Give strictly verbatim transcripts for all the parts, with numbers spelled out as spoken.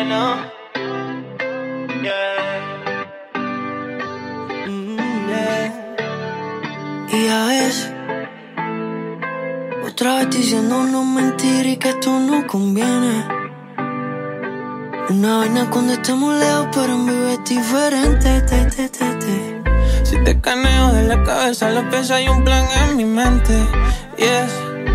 know. Yeah. Mm, yeah. Y ya ves, otra vez diciéndonos mentiras y que esto no conviene. Una vaina cuando estamos lejos, pero en vivo es diferente. Te, te, te, te. Si te caneo de la cabeza, los pies hay un plan en mi mente. Yes,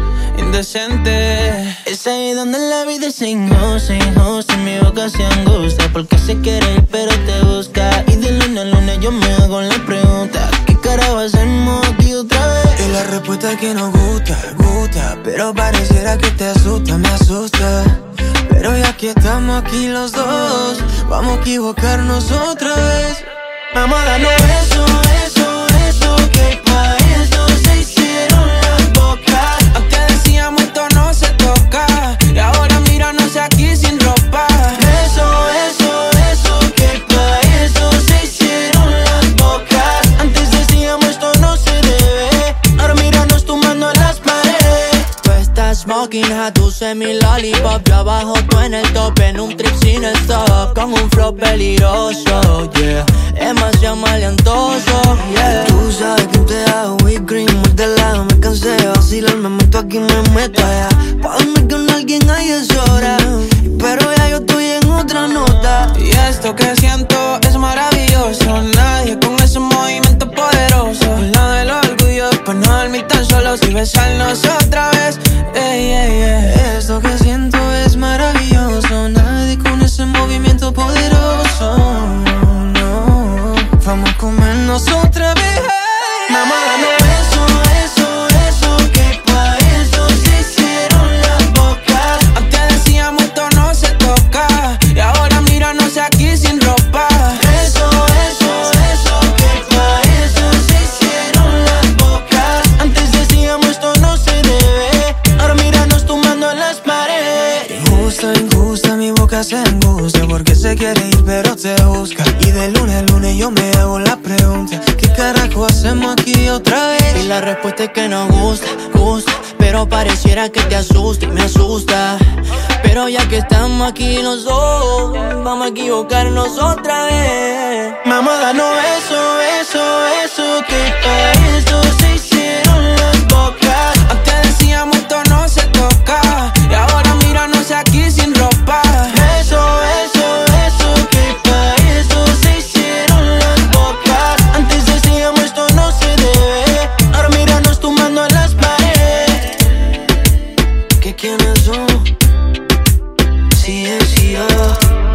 indecente. Es ahí donde la vida es injusta, injusta. Mi boca se angustia porque se quiere ir pero te busca. Y de luna a luna yo me hago la pregunta: ¿qué carajo hacemos aquí otra vez? Y la respuesta es que nos gusta, gusta, pero pareciera que te asusta, me asusta. Pero ya que estamos aquí los dos, vamos a equivocarnos otra vez. Vamos a darnos eso, eso, eso, que pa' eso se hicieron las bocas. Antes decíamos esto no se toca, y ahora míranos aquí sin ropa. Eso, eso, eso, que pa' eso se hicieron las bocas. Antes decíamos esto no se debe, ahora míranos tumbando en las paredes. Tú estás smoking a tu semi lollipop, yo abajo tú en el top, en un trip sin stop, con un flow peligroso, yeah, demasiado maleantoso, yeah. Tú sabes que te hago whipped cream, de lado me cansé de vacilar, me meto aquí, me meto allá. Pa' dormir con alguien ahí es hora, pero ya yo estoy en otra nota. Y esto que siento es maravilloso, nadie con ese movimiento poderoso. La del orgullo, después no dormir tan solos y besarnos otra vez. Ey, ey, ey. Esto que siento es maravilloso, nadie con ese movimiento poderoso. No, vamos a comernos otra vez. Vamos a darnos eso, eso, eso, que pa' eso se hicieron las bocas. Antes decíamos esto no se toca, y ahora míranos aquí sin ropa. Eso, eso, eso, que pa' eso se hicieron las bocas. Antes decíamos esto no se debe, ahora míranos tumbando en las paredes. Injusta, injusta, mi boca se angustia porque se quiere ir pero te busca. Y de lunes a lunes yo me hago la pregunta: ¿qué carajo hacemos aquí otra vez? Y la respuesta es que nos gusta, gusta, pero pareciera que te asusta y me asusta. Pero ya que estamos aquí los dos, vamos a equivocarnos otra vez. Vamos a darnos eso, eso, eso, que pa' eso se hicieron las bocas. Antes decíamos esto no se toca, y ahora míranos aquí sin ropa. Eso, eso, eso, que pa' eso se hicieron las bocas. Antes decíamos esto no se debe, ahora míranos tumbando en las paredes. ¿Qué quiénes son? Sí, es yo.